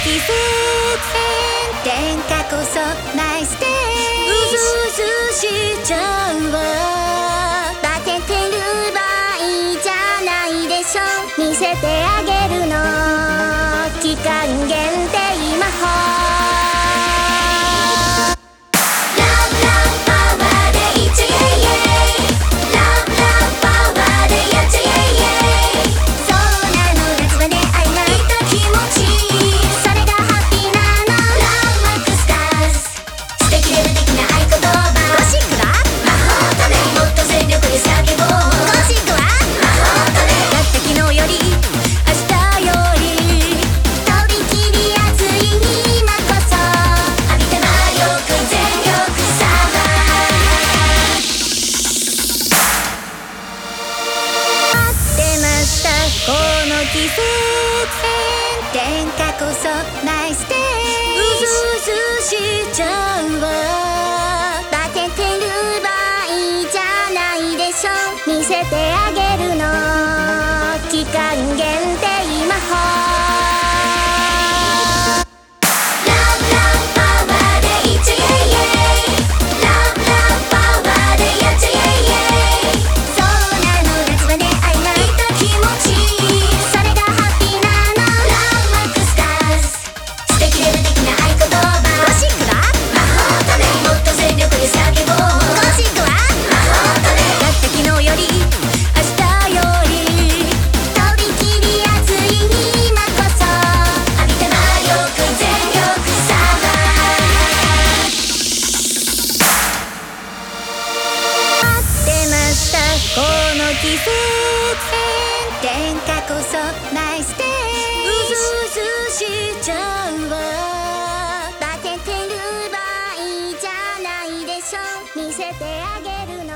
季節天下こそマイステージうずうずしちゃうわバテてる場合じゃないでしょ見せてあげるの期間限定魔法この季節天下こそマイステージうずうずしちゃうわバテてる場合じゃないでしょ見せてあげるの期間限定魔法この季節天下こそマイステージうずうずしちゃうわバテてる場合じゃないでしょ見せてあげるの